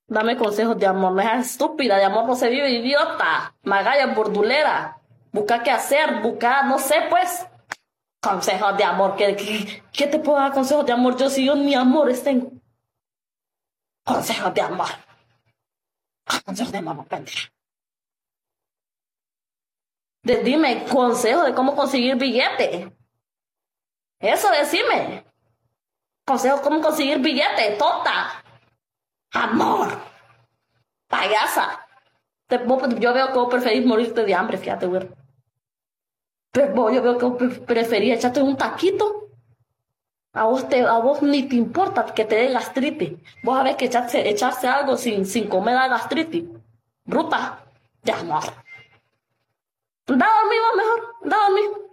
Dame consejos de amor, no seas estúpida, de amor no se vive, idiota, magalla, bordulera. Busca qué hacer, busca, no sé, pues. Consejos de amor, ¿qué te puedo dar consejos de amor? Yo si yo ni amores tengo. Consejos de amor. Consejos de amor, pendeja. Dime consejos de cómo conseguir billete. Eso decime. Consejos cómo conseguir billete, tonta. Amor. Payasa. Yo veo que vos preferís morirte de hambre, fíjate, güey. Pero yo veo que vos preferís echarte un taquito. A vos ni te importa que te dé gastritis. Vos sabés que echarse algo sin comer da gastritis. Bruta. De amor. Da dormido mejor. Da dormido.